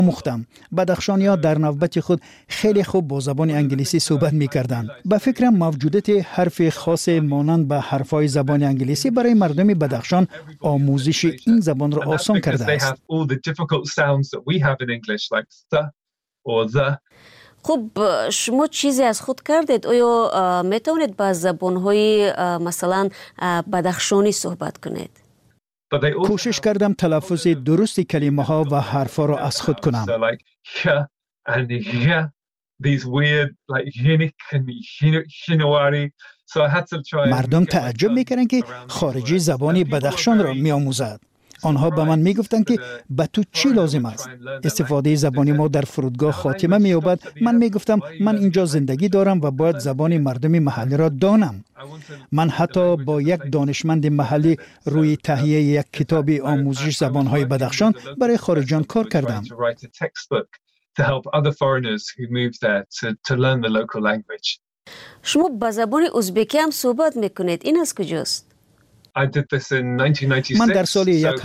مختم. بدخشانی‌ها در نوبت خود خیلی خوب با زبان انگلیسی صحبت می‌کردند. به فکرم موجودیت حرف خاص مانند به حرف‌های زبان انگلیسی برای مردم بدخشان آموزش این زبان را آسان کرده است. خب شما چیزی از خود کردید؟ آیا میتونید با زبان‌های مثلا بدخشانی صحبت کنید؟ کوشش کردم تلفظ درست کلمه ها و حرفا را از خود کنم. مردم تعجب میکردند که خارجی زبان بدخشان را میآموزد. آنها به من میگفتند که به تو چی لازم است؟ استفاده زبان ما در فرودگاه خاتمه مییابد. من میگفتم من اینجا زندگی دارم و باید زبان مردم محلی را دانم. من حتی با یک دانشمند محلی روی تهیه یک کتاب آموزش زبان‌های بدخشان برای خارجیان کار کردم. شما با زبان ازبکی هم صحبت میکنید. این از کجاست؟ من در سال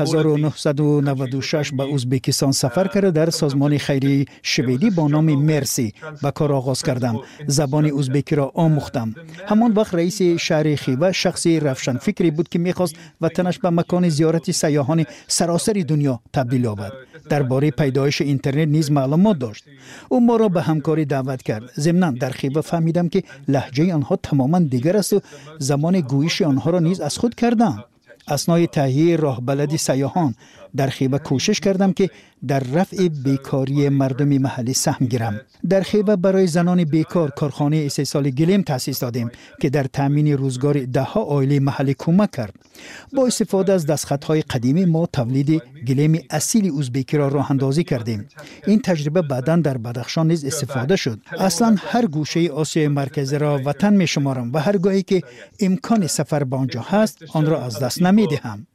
1996 به ازبکستان سفر کرده در سازمان خیریه شویدی با نام مرسی به کار آغاز کردم. زبان ازبکی را آموختم. همان وقت رئیس شهر خیوه شخصی روشن فکری بود که میخواست وطنش به مکان زیارت سیاحان سراسر دنیا تبدیل یابد. درباره پیدایش اینترنت نیز معلومات داشت. او ما را به همکاری دعوت کرد. ضمناً در خیوه فهمیدم که لهجه آنها تماماً دیگر است و زمان گویش آنها را نیز از خود کردم. اثنای تهیه راهبلدی سیاحان در خیوه کوشش کردم که در رفع بیکاری مردم محلی سهم گیرم. در خیوه برای زنان بیکار کارخانه استحصال گلیم تأسیس دادیم که در تامین روزگار ده‌ها عائله محلی کمک کرد. با استفاده از دستخطهای قدیمی ما تولید گلیم اصیل ازبکی را راه اندازی کردیم. این تجربه بعداً در بدخشان نیز استفاده شد. اصلا هر گوشه آسیای مرکزی را وطن می شمارم و هرگاهی که امکان سفر به آنجا هست آن را از دست نمی‌دهم.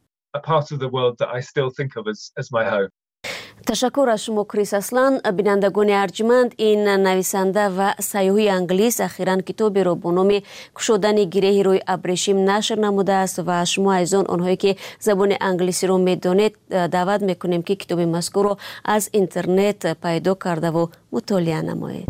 تشکر از شما کریس اسلان. بینندگان ارجمند، این نویسنده و سیاحی انگلیس اخیراً کتابی را با نام گشودن گره روی ابریشم نشر نموده است و شما ایزان آنهایی که زبان انگلیسی را میدانید دعوت میکنیم که کتاب مذکور را از اینترنت پیدا کرده و مطالعه نمایید.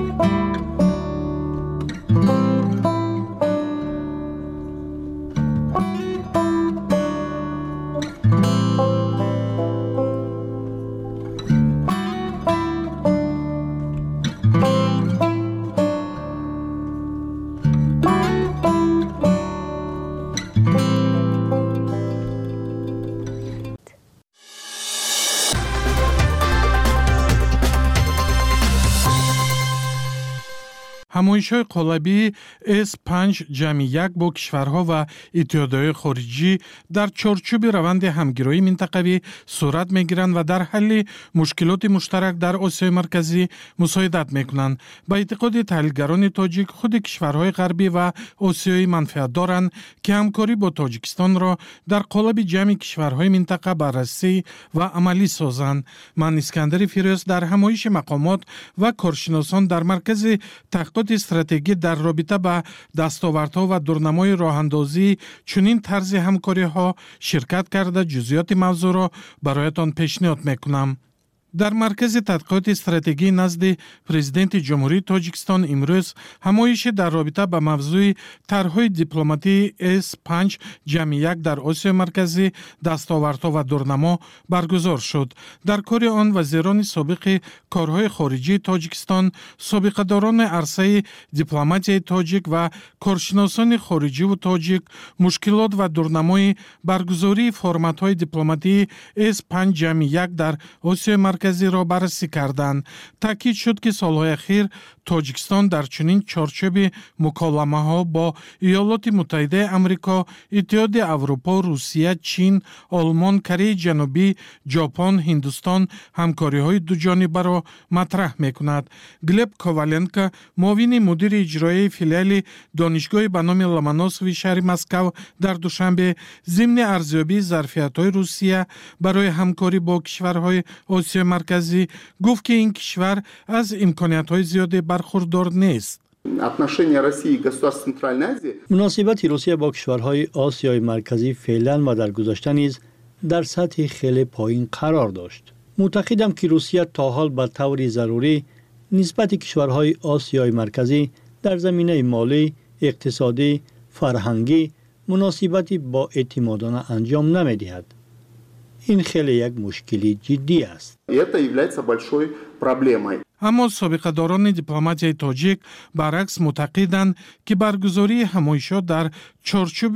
ҳамоишҳои қолабии S5-1 бо кишварҳо ва иттиҳодияҳои хориҷӣ дар чорчӯби раванди ҳамгироии минтақавӣ сурат мегиранд ва дар ҳалли мушкилоти муштарак дар Осиёи Марказӣ мусоидат мекунанд. ба эътиқоди таҳлилгарони тоҷик, худи кишварҳои ғарбӣ ва осиёӣ манфиат доранд, ки ҳамкорӣ бо Тоҷикистонро дар қолаби ҷамъи кишварҳои минтақа баррасӣ ва амалӣ созанд. Ман Искандари Фирёз дар ҳамоиши мақомот ва коршиносон дар маркази таҳқиқоти стратегӣ дар робита ба дастовардҳо ва дурнамои роҳандозии чунин тарзи ҳамкориҳо ширкат карда ҷузъиёти мавзӯъро бароятон пешниҳод мекунам. дар маркази тадқиқоти стратегӣ назди президенти ҷумҳурии Тоҷикистон имрӯз ҳамоиши дар робита ба мавзӯи тарҳҳои дипломатии S5-1 дар Осиёи Марказӣ дастовардҳо ва дурнамо баргузор шуд. дар кори он вазирони собиқи корҳои хориҷии Тоҷикистон, собиқадорони арсаи дипломатияи тоҷик ва коршиносони хориҷиву тоҷик мушкилот ва дурнамои баргузории форматҳои дипломатии S5-1 дар Осиёи марказиро баррасӣ карданд. таъкид шуд, ки солҳои ахир Тоҷикистон дар чунин чорчӯби муколамаҳо бо Иёлоти Муттаҳидаи Амрико, Иттиҳоди Аврупо, Русия, Чин, Олмон, Кореяи Ҷанубӣ, Ҷопон, Ҳиндустон ҳамкориҳои дуҷонибаро матраҳ мекунад. Глеб Коваленко, муовини мудири иҷроияи филиали донишгоҳи ба номи Ломоносови шаҳри Москав дар душанбе зимни арзёбии зарфиятҳои Русия барои ҳамкорӣ бо кишварҳои Осиёи Марказӣ гуфт, ки ин кишвар аз имкониятҳои зиёде бархурдор нест. مناسبت روسیه با کشورهای آسیای مرکزی فعلا و در گذشته نیز در سطح خیلی پایین قرار داشت. معتقدم که روسیه تا حال به طور ضروری نسبت کشورهای آسیای مرکزی در زمینه مالی، اقتصادی، فرهنگی مناسبتی با اعتمادانه انجام نمی‌دهد. این خیلی یک مشکلی جدی است. Это является большой проблемой. اما سابقه‌داران دیپلماتیای تاجیک برعکس معتقدند که برگزاری همایشات در چارچوب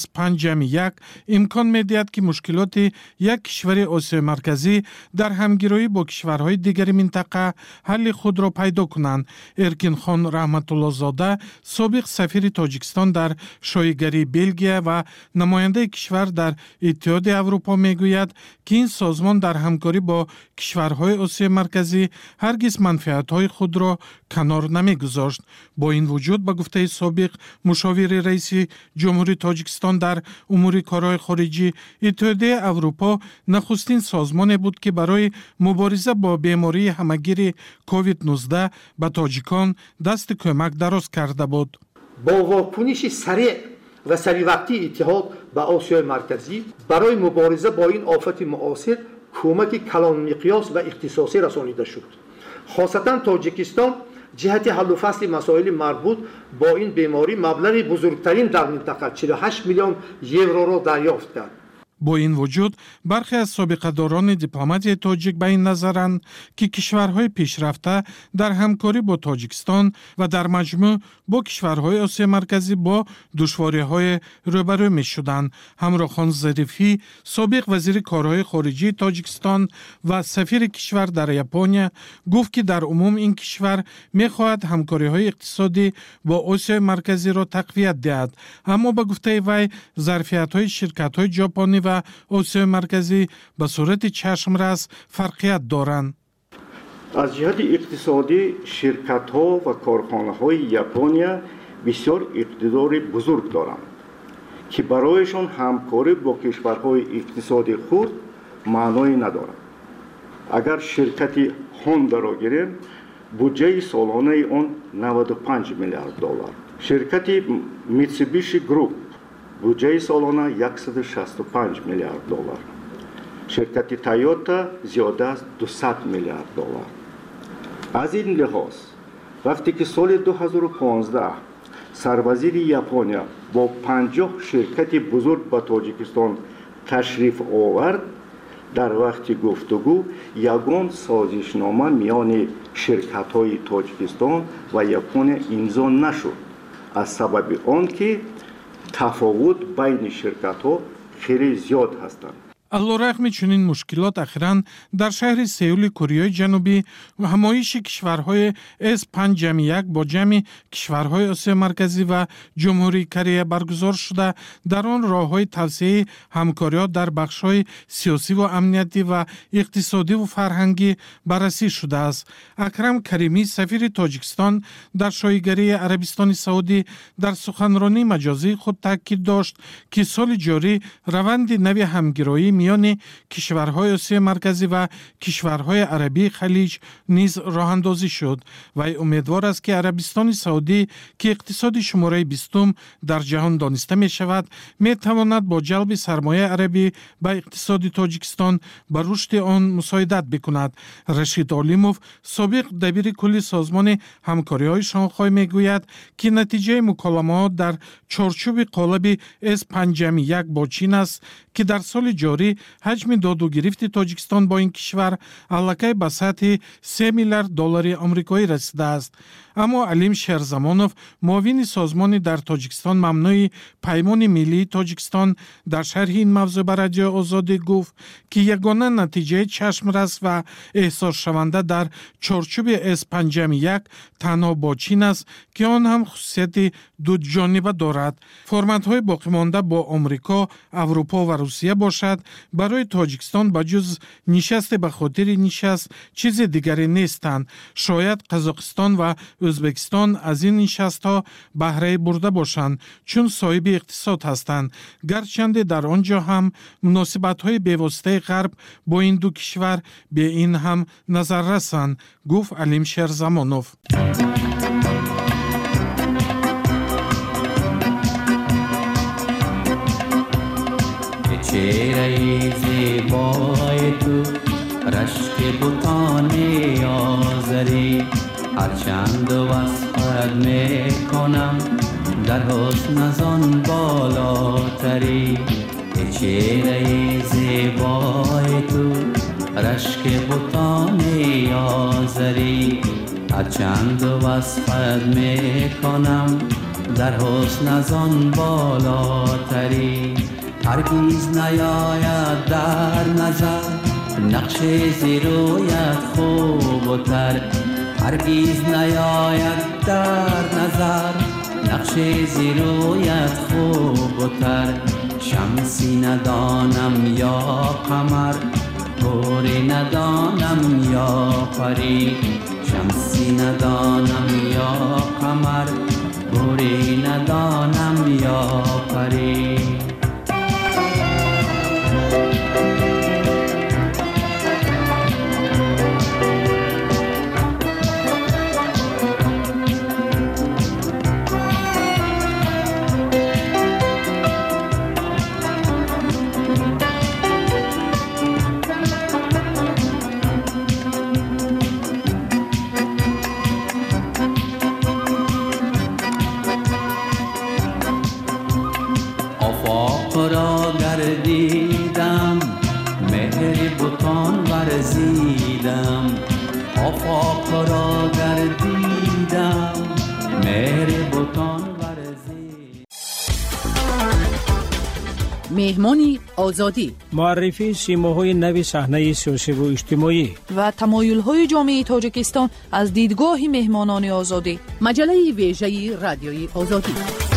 S5+1 امکان می‌دهد که مشکلات یک کشور آسیای مرکزی در همگرایی با کشورهای دیگر منطقه حل خود را پیدا کنند. ارکین خان رحمت الله زاده، سابق سفیر تاجیکستان در شایگری بلژیک و نماینده کشور در اتحاد اروپا میگوید که این سازمان در همکاری با کشورهای آسیای مرکزی هرگز منفعت‌های خود را کنار نمی‌گذاشت. با این وجود به گفته سابق مشاور رئیس جمهوری تاجیکستان در امور کارهای خارجی، اتحادیه اروپا نخستین سازمانی بود که برای مبارزه با بیماری همه‌گیر کووید 19 به تاجیکان دست کمک دراز کرده بود. با واکنش سریع و سریع اتحاد به آسیای مرکزی برای مبارزه با این آفت معاصر کمک کلان مقیاس و اختصاصی رسانیده شد. خاصتا تاجیکستان جهت حل و فصل مسائل مربوط با این بیماری مبلغ بزرگترین در منطقه 48 میلیون یورو را دریافت کرد. با این وجود برخی از سابقه‌داران دیپلماتیای تاجیک به این نظرند که کشورهای پیشرفته در همکاری با تاجیکستان و در مجموع با کشورهای آسیای مرکزی با دشواری‌های روبرو می‌شدند. همراه خان ظریفی، سابق وزیر کارهای خارجی تاجیکستان و سفیر کشور در ژاپن، گفت که در عموم این کشور می‌خواهد همکاری‌های اقتصادی با آسیای مرکزی را تقویت دهد. اما به گفته وی ظرفیت‌های شرکت‌های ژاپنی و آسیای مرکزی به صورت چشمرس فرقیت دارند. از جهت اقتصادی شرکت‌ها و کارخانه‌های ژاپنیا بسیار اقتدار بزرگ دارند که برایشان همکاری با کشورهای اقتصادی خود معنی ندارد. اگر شرکت هوندا را گیریم، بودجه سالانه آن 95 میلیارد دلار. شرکت میتسوبیشی گروپ بودجه سالانه 165 میلیارد دلار. شرکت تویوتا زیاده از 200 میلیارد دلار. از این لحاظ وقتی که سال 2015 سروزیر ژاپن با 50 شرکت بزرگ به تاجیکستان تشریف آورد، در وقت گفتگو یگان سازشنامه میان شرکت‌های تاجیکستان و ژاپن امضا نشد، از سبب آنکه تفاوت بین شرکت‌ها خیلی زیاد هستند. علیرغم چنین مشکلات اخیراً در شهر سئول کره جنوبی همایش کشورهای S5+1 با جمع کشورهای آسیای مرکزی و جمهوری کره برگزار شده. در آن راه‌های توسعه همکاری‌ها در بخش‌های سیاسی و امنیتی و اقتصادی و فرهنگی بررسی شده است. اکرم کریمی، سفیر تاجیکستان در شایگری عربستان سعودی، در سخنرانی مجازی خود تاکید داشت که سال جاری روند نوی همگرایی میان کشورهای آسیای مرکزی و کشورهای عربی خلیج نیز راه اندازی شد و امیدوار است که عربستان سعودی که اقتصاد شماره 20 در جهان دانسته می شود، می تواند با جلب سرمایه عربی به اقتصاد تاجیکستان به رشد آن مساعدت بکند. رشید علیموف، سابق دبیر کل سازمان همکاری‌های شانگهای میگوید که نتیجه مکالمات در چارچوب قالب S5+1 با چین است که در سال جاری حجم داد و گرفت تاجیکستان با این کشور علاقه به سطح 3 میلیارد دلار آمریکایی رسیده است. اما علیم شهرزمانوف، معاون سازمان در تاجیکستان ممنوع پیمان ملی تاجیکستان، در شرح این موضوع بر رادیو آزادی گفت که یگانه نتیجه چشمرس و احساس شونده در چارچوب S5+1 تنها با چین است که آن هم خصوصیت دو جانبه دارد. فرمت‌های باقی مانده با آمریکا، اروپا و روسیه باشد، برای تاجیکستان بجز نشست به خاطر نشست چیز دیگری نیستند. شاید قزاقستان و ازبکستان از این نشست‌ها بهره برده باشند چون صاحب اقتصاد هستند، گرچند در آنجا هم مناسبت‌های پیوسته غرب با این دو کشور به این هم نظر رسند، گفت علیم شهرزمانوف. چهره زیبای تو رشک بتان آزری، هرچند وصفت میکنم در حسن از آن بالاتری. ای چهره زیبای تو رشک بتان آزری، هرچند وصفت میکنم در حسن از آن بالاتری. هرگیز نیاید در نظر نقش زیرویت خوب و تر، هرگیز نیاید در نظر نقش زیرویت خوب و تر. شمسی ندانم یا قمر، حوری ندانم یا پری، شمسی ندانم یا قمر، حوری ندانم یا پری. گردیدم مهر بتان ورزیدم، آفاق را گردیدم مهر بتان ورزیدم. مهمانی آزادی، معرفی سیماهای نو صحنه سیاسی و اجتماعی و تمایل‌های جامعه تاجیکستان از دیدگاه مهمانان آزادی. مجله ویژه رادیوی آزادی.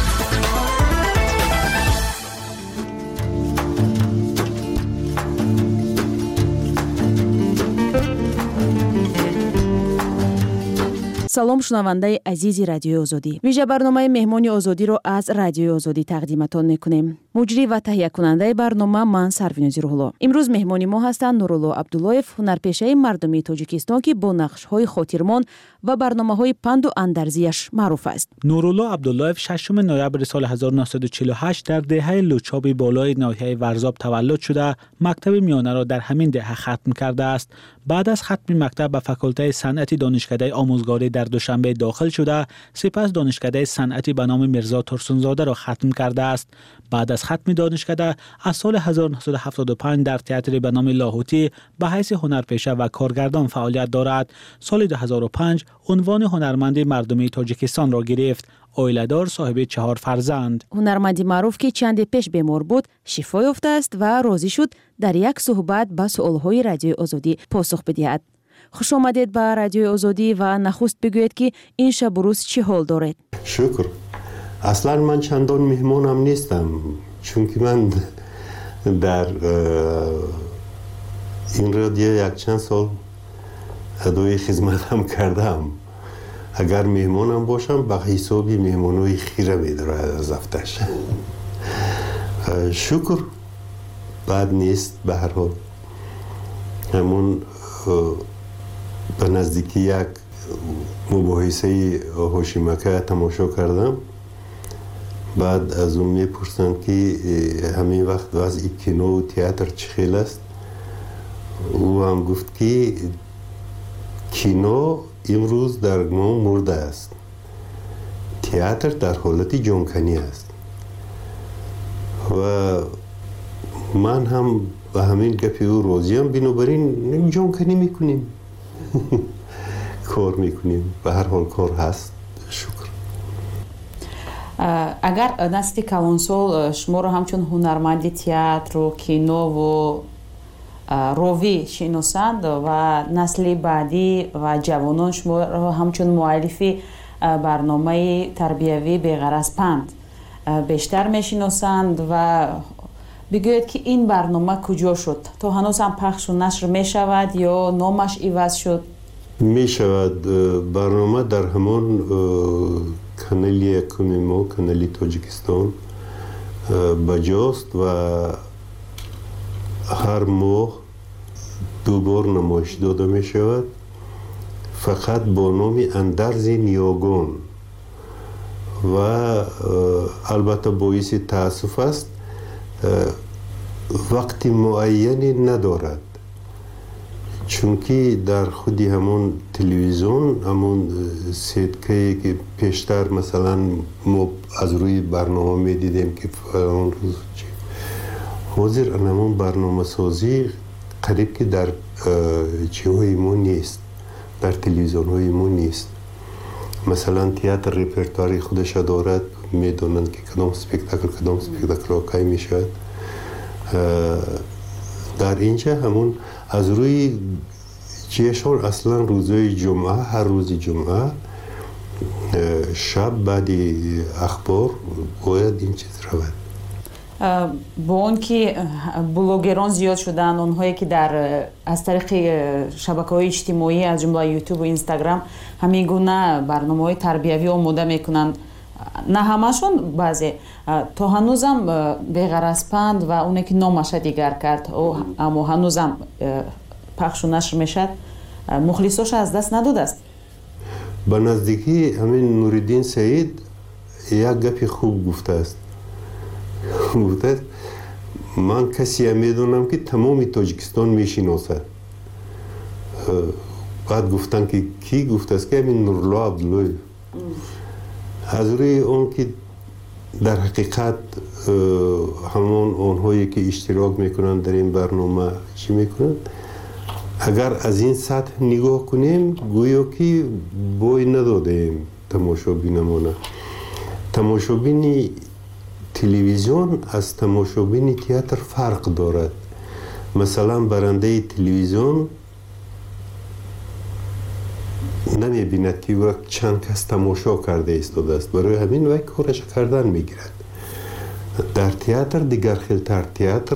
салом шунавандаи азизи радиои озодӣ. вижа барномаи меҳмони озодиро аз радиои озодӣ тақдиматон мекунем. муҷрӣ ва таҳиякунандаи барнома ман Сарвинози Рӯҳулло. имрӯз меҳмони мо ҳастанд Нурулло Абдуллоев, ҳунарпешаи мардумии Тоҷикистон ки бо нақшҳои хотирмон ва барномаҳои панду андазиаш маъруф аст. نورالله عبداللهев 6 نوامبر سال 1948 در دهه لوچاب بالای ناحیه ورزاب تولد شده مکتب میانه را در همین دهه ختم کرده است. بعد از ختم مکتب به فاکولته صنعتی دانشکده آموزگاری در دوشنبه داخل شده، سپس دانشکده صنعتی به نام میرزا ترسونزاده را ختم کرده است. بعد از ختم دانشکده از سال 1975 در تئاتری به نام لاهوتی به حیث هنرپیشه و کارگردان فعالیت دارد. سال 2005 عنوان هنرمند مردمی تاجیکستان را گرفت. اویله‌دار، صاحب 4 فرزند. هنرمندی معروف که چند پیش بیمار بود شفا یافته است و راضی شد در یک صحبت به سوالهای رادیوی آزادی پاسخ بدهد. خوش آمدید به رادیوی آزادی و نخست بگویید که این شب و روز چه حال دارید؟ شکر. اصلا من چندان مهمانم نیستم، چون که من در این رادیو یک چند سال ادای خدمتم کردم. اگر مهمانم باشم به حسابی مهمانوی خیره می‌دارد از افتش. شکر، بد نیست. به هر حال همون به نزدیکی یک مباحثه هاشیمکه تماشا کردم. بعد از اون میپرسند که همین وقت وضع کینو و تئاتر چه خیلی است. او هم گفت که کینو امروز در ما مرده است، تئاتر در حالت جانکنی است. و من هم به همین گپی او راضیم، بنابراین جانکنی میکنیم. کار میکنیم، به هر حال کار هست. شکر. اگر نسل کلانسال شما رو همچون هنرمند تئاتر و کینو و روی شناسند و نسل بعدی و جوانان شما رو همچون مؤلفی برنامه تربیوی بغرض پند بیشتر میشناسند و بگوید که این برنامه کجا شد؟ تو هنوز هم پخش و نشر میشود یا نامش عوض شد؟ میشود. برنامه در همان کانال یکم ما، کانال تاجیکستان بجاست و هر ماه 2 بار نمایش داده می شود، فقط با نام اندرز نیاگان. و البته باعث تأسف است وقت معینی ندارد. چون که در خودی همون تلویزیون همون سیدکه که پیشتر مثلا ما از روی برنامه می دیدیم که اون روز حاضر همون برنامه سازی قریب که در چیهای ما نیست، در تلویزیون های ما نیست. مثلا تئاتر رپرتواری خودش دارد، میدونن که کدام سپکتاکل آقای میشود. در اینجا همون از روی جشن اصلا روزهای جمعه، هر روز جمعه شب بعد اخبار باید این چیز رود. با اون که بلوگران زیاد شدن، اونهایی که از طریق شبکه‌های اجتماعی از جمله یوتیوب و اینستاگرام همین گونه برنامه‌های تربیوی آماده میکنن، نه همشون، بعضی تا هنوزم بغیر از پند و اونی که نامش دیگر کرد اما هنوزم پخش و نشر میشد، مخلصاش از دست نداده است. به نزدیکی همین نوریدین سعید یک گپی خوب گفته است. گفته من کسی میدونم که تمام تاجیکستان میشناسد. بعد گفتن که کی؟ گفته است که همین نورالله عبدالله. از روی اون که در حقیقت همون اونهایی که اشتراک میکنن در این برنامه چی میکنن؟ اگر از این سطح نگاه کنیم گویا که بوی ندادیم تماشابینمونه. تماشابین تلویزیون از تماشابین تئاتر فرق دارد. مثلا برنده تلویزیون نمی بیند که وقت چند کس تماشا کرده ایستاده است، برای همین وقت کارش کردن میگیرد. در تئاتر دیگر خیلتر، تئاتر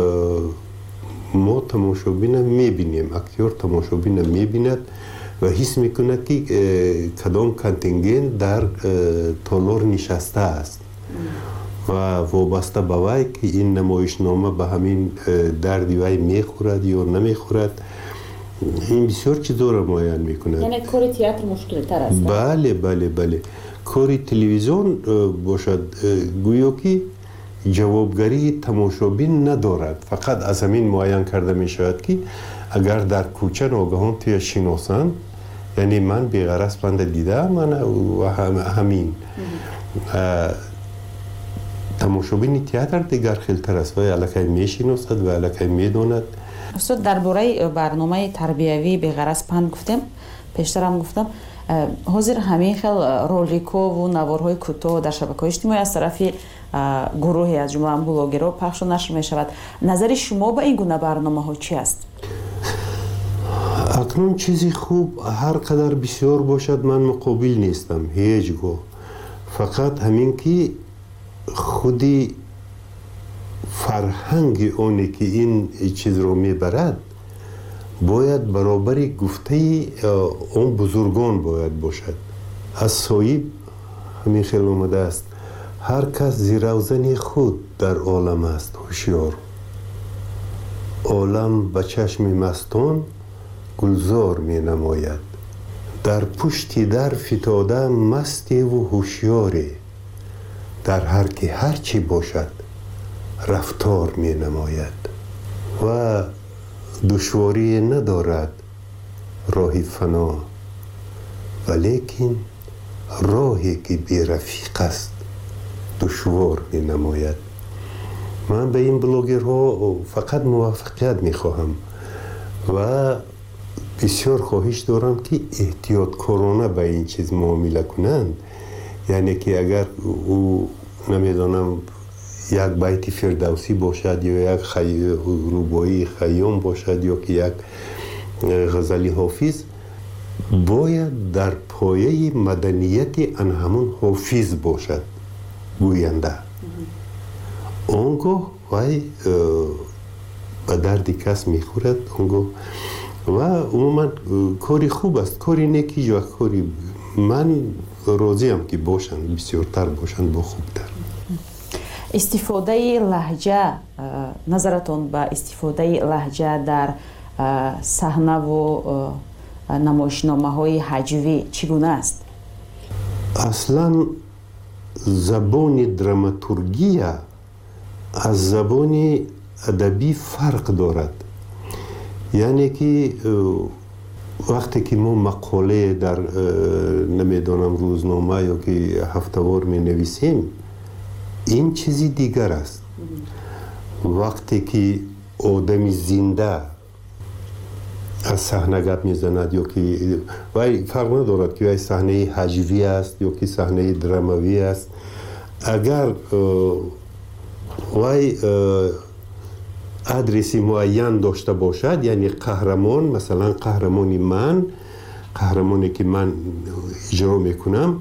ما تماشابین میبینیم، اکتور تماشابین میبیند و حس میکند که کدام کانتینگنت در تالار نشسته است و وابسته به وی که این نمایشنامه به همین دردی وی میخورد یا نمیخورد. این بسیار چیزا را معین میکند. یعنی کار تئاتر مشکل تر است. بله. کار تلویزیون باشد گویا که جوابگری تماشابین ندارد، فقط از همین معین کرده می شود که اگر در کوچه ناگهان توی شناسان، یعنی من بی‌غرض بنده دیدم من و همین تماشابین تئاتر دیگر خیلتر است و الکی می شناسد و الکی می داند. استاد درباره برنامه تربیوی بی‌غرض پند گفتم، پیشتر هم گفتم حاضر همین خیل رولیکو و نوارهای کوتاه در شبکه‌های اجتماعی از طرف گروهی از جمله بلاگرها پخش و نشر می شود. نظر شما به این گونه برنامه ها چی است؟ اکنون چیزی خوب هر قدر بسیار باشد من مقابل نیستم هیچگاه. فقط همین که خودی فرهنگ اونی که این چیز رو میبرد باید برابر گفته اون بزرگان باید باشد. از صایب همین خیلی اومده است هر کس زیروزن خود در عالم است هوشیار. عالم به چشم مستان گلزار می نماید. در پشتی در فتاده مستی و هوشیاری. در هر که هرچی باشد رفتار می نماید و دشواری ندارد راه فنا، ولیکن راهی که بی رفیق است دشوار می نماید. من به این بلاگرها فقط موفقیت می خواهم و بسیار خواهش دارم که احتیاطکارانه به این چیز معامله کنند. یعنی که اگر او نمیدانم یک بیت فردوسی باشد یا یک رباعی خیام باشد یا که یک غزلی حافظ، باید در پایه مدنیت ان همون حافظ باشد گوینده. اونگاه وای به درد کس میخورد اونگاه و عموما کاری خوب است، کاری نیکی یا کاری من راضیم که باشند، بسیارتر باشند با خوبتر. استفاده لهجه، نظرتون به استفاده لهجه در صحنه و نمایشنامه های هجوی چگونه است؟ اصلا زبان دراماتورگی از زبان ادبی فرق دارد. یعنی که وقتی که ما مقاله در نمیدونم روزنامه یا که هفته‌وار می نویسیم، این چیزی دیگر است. وقتی که آدمی زنده از صحنه گپ میزند یا که وای فرق ندارد که وای صحنه هجوی است یا که صحنه دراموی است، اگر وای ادرسی معین داشته باشد، یعنی قهرمان، مثلا قهرمانی که من اجرا میکنم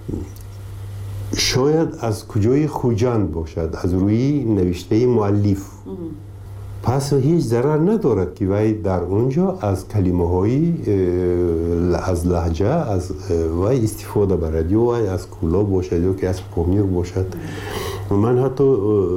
شاید از کجای خوجند باشد، از روی نوشته مؤلف، پس هیچ ضرر ندارد که وای در اونجا از کلمه های از لهجه از وای استفاده برد، یا وای از کولا باشد یا که از پامیر باشد. من حتی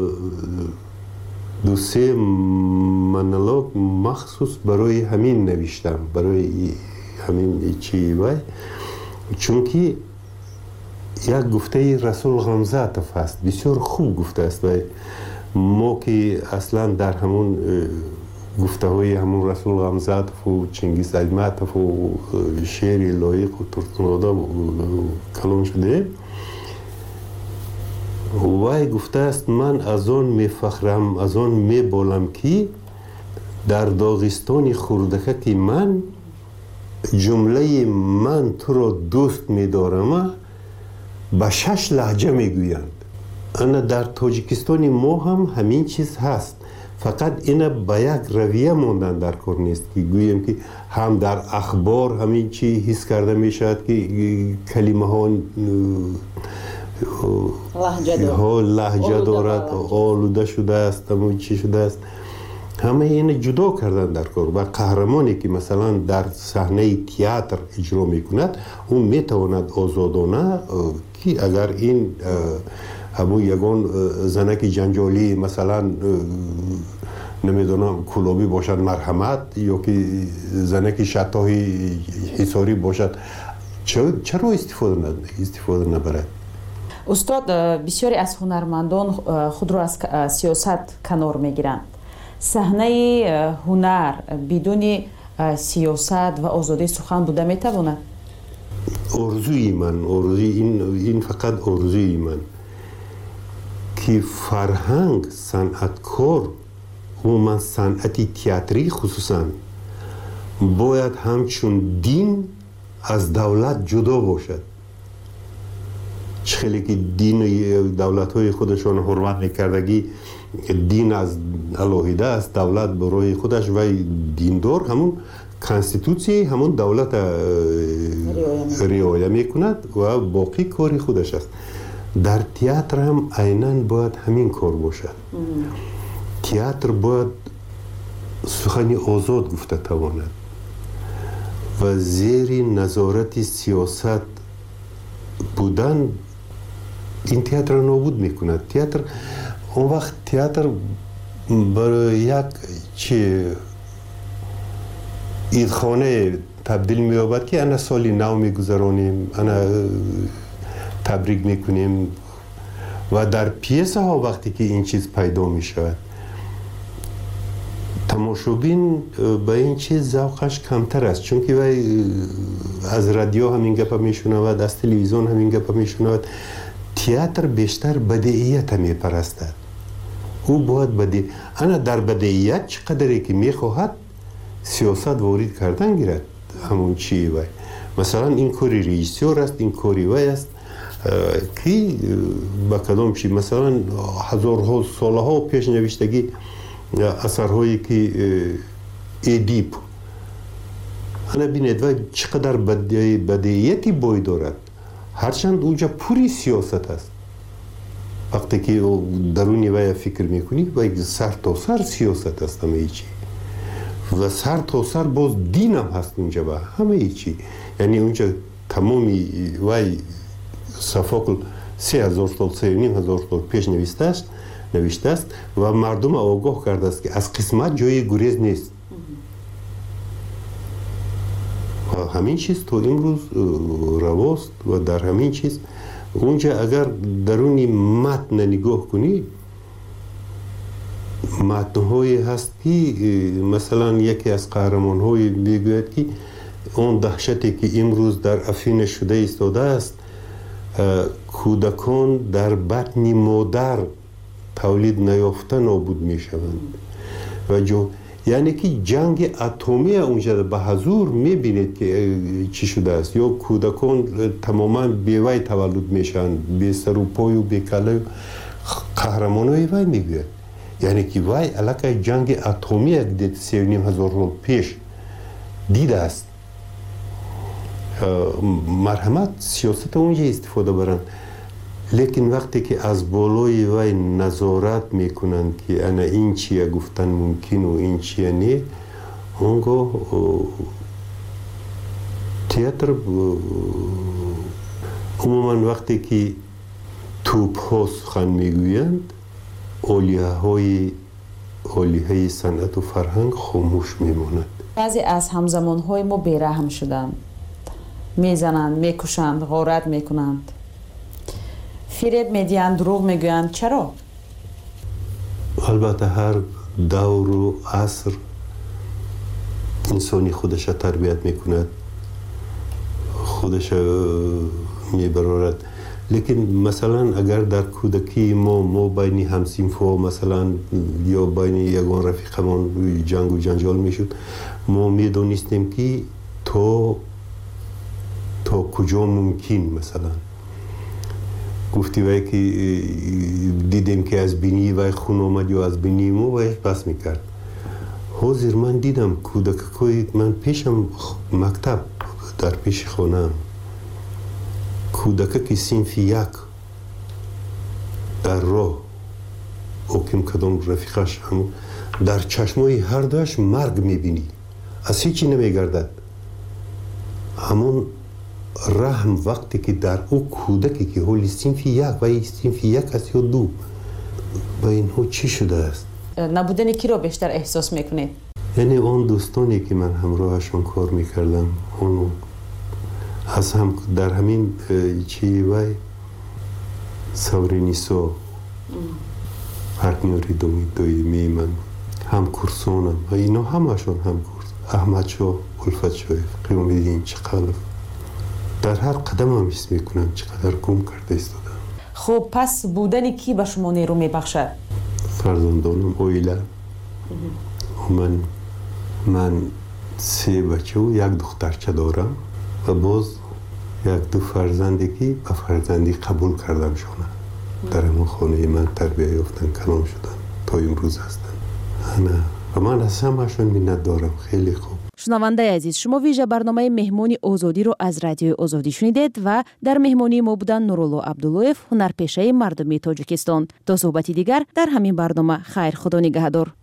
2-3 مونولوگ مخصوص برای همین نوشتم، برای همین چی وای، چون که یک گفته رسول غمزاتف هست، بسیار خوب گفته است. وای ما که اصلا در همون گفته های همون رسول غمزاتف و چنگیز ایتماتف و شعر لایق و ترتناده کلان شده، وای گفته است من از آن میفخرم، از آن میبالم که در داغستان خردکه که من جمله من تو را دوست میدارم به 6 لهجه میگویند. انا در تاجیکستان ما هم همین چیز هست، فقط اینا به یک رویه ماندن در کار نیست که گویم که هم در اخبار همین چی حس کرده میشد که کلمه ها لهجه دارد، آلوده شده است، همون چی شده است، همه این جدا کردن در کار. و قهرمانی که مثلا در صحنه تئاتر اجرا میکند اون میتواند آزادانه که اگر این همون یگان زنک جنجالی مثلا نمیدونم کلابی باشد مرحمت، یا که زنک شتاهی حصاری باشد، چرا استفاده نبرد؟ استاد، بسیاری از هنرمندان خود را از سیاست کنار میگیرند. صحنه هنر بدون سیاست و آزادی سخن بوده میتواند؟ آرزوی من، این فقط آرزوی من که فرهنگ، صنعتکار و من صنعتی تئاتری خصوصا باید همچون دین از دولت جدا باشد. خیلی که دین دولت های خودشان حرمت میکردگی، دین از علاهیده است، دولت برای خودش و دیندار همون کانستیتوسی همون دولت رعایت میکند و باقی کاری خودش است. در تئاتر هم عیناً باید همین کار باشد. تئاتر باید سخنی آزاد گفته تواند و زیر نظارت سیاست بودن این تئاتر را نابود میکند. تئاتر اون وقت تئاتر برای یک عیدخانه تبدیل می‌یابد که انا سالی نو میگذرانیم، انا تبریک میکنیم و در پیسه ها وقتی که این چیز پیدا میشود تماشابین به این چیز ذوقش کمتر است، چون که وای از رادیو همین گپ میشنود، از تلویزیون همین گپ میشنود. تئاتر بیشتر بدیهیت میپرستد، او باید انا در بدیهیت چقدری که میخواهد سیاست وارد کردن گیرد. همون چی وای مثلا این کاری رئیسیور است، این کاری وای است که با کدام چی مثلا هزارها سالها پیش نوشتگی اثرهایی که ادیب انا بینید و چقدر بدیهیتی بای دارد، هرچند اونجا پوری سیاست است. وقتی که درونی وای فکر میکنی و سر تا سر سیاست است همه چی و سر تا سر باز دین هم هست اونجا و همه چی. یعنی اونجا تمامی وای صفاقل 3000 سال 3500 سال پیش نوشته است و مردم آگاه کرده است که از قسمت جای گریز نیست. و همین چیز تو امروز رواست و در همین چیز اونجا اگر درونی متن نگاه کنی متن‌هایی هست که مثلا یکی از قهرمان‌های میگوید که اون دهشتی که امروز در افین شده ایستاده است، کودکان در بطن مادر تولید نیافته نابود میشوند و یعنی که جنگ اتمی اونجا به حضور میبینید که چی شده است. یا کودکان تماما بیوی تولد میشن، بی سر و پای و بی کله. قهرمانای وی میگوید یعنی که وی علاقه جنگ اتمی 3,500 سال پیش دیده است. مرحمت سیاست اونجا استفاده برن، لیکن وقتی که از بالای وی نظارت میکنند که انا این چیه گفتن ممکن و این چیه نه، اونگاه تئاتر عموما وقتی که توپ ها سخن میگویند، اولیه های صنعت و فرهنگ خاموش میماند. بعضی از همزمان های ما بیرحم شدند، میزنند، میکشند، غارت میکنند، فریب میدیند، دروغ میگویند. چرا؟ البته هر دور و عصر انسانی خودش تربیت میکند، خودش میبرارد. لیکن مثلا اگر در کودکی ما بین همسینفا مثلا یا بین یگان رفیقمان جنگ و جنجال میشد، ما میدونستیم که تا کجا ممکن مثلا گفتی وی که دیدیم که از بینی وی خون آمد یا از بینی ما وی بس میکرد. حاضر من دیدم کودکای من پیشم مکتب در پیش خانم، کودک که صنف یک در راه اوکیم کدام رفیقش هم در چشمای هر دوش مرگ میبینی، از هیچی نمیگردد. همون رحم وقتی که در او کودکی که حالی صنف یک و صنف یک است یا دو، و اینها چی شده است؟ نبودن کی رو بیشتر احساس میکنید؟ یعنی اون دوستانی که من همراهشون کار میکردم، اون از هم در همین چی وای سورینیسو پارتنری دویمی من هم کورسونم و اینا همشون هم کورس، احمد شو، الفت شویف، قیومیدین، چقلف، در هر قدم هم حس میکنم چقدر گم کرده ایستادم. خب پس بودن کی به شما نیرو میبخشد؟ فرزندانم، اویلا، من 3 بچه و 1 دخترچه دارم و باز 1-2 فرزندی که به فرزندی قبول کردم شونه در همون خانه من تربیه یافتن، کلام شدن، تا امروز هستن. و من از همشون منت دارم. خیلی خوب. شنونده عزیز، شما ویژه برنامه مهمانی آزادی رو از رادیو آزادی شنیدید و در مهمانی ما بودن نورالله عبداللهیف، هنرپیشه مردمی تاجیکستان. تا صحبتی دیگر در همین برنامه، خیر، خدا نگهدار.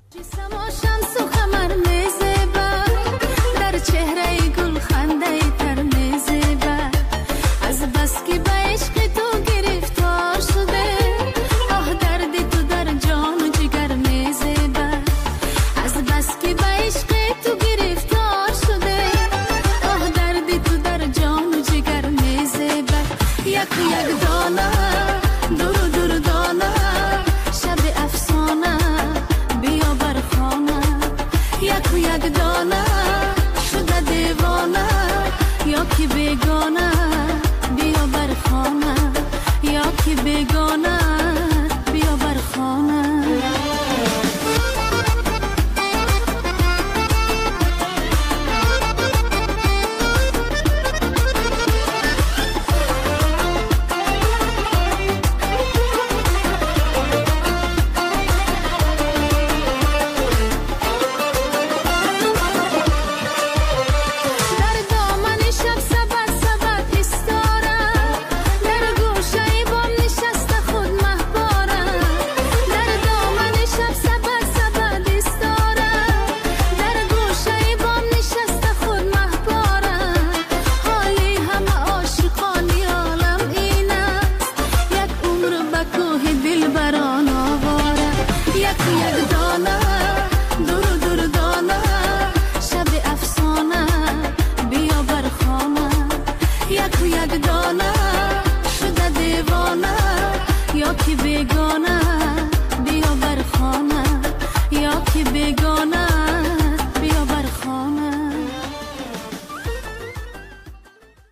یک دانه شده دیوانه یا کی بیگانه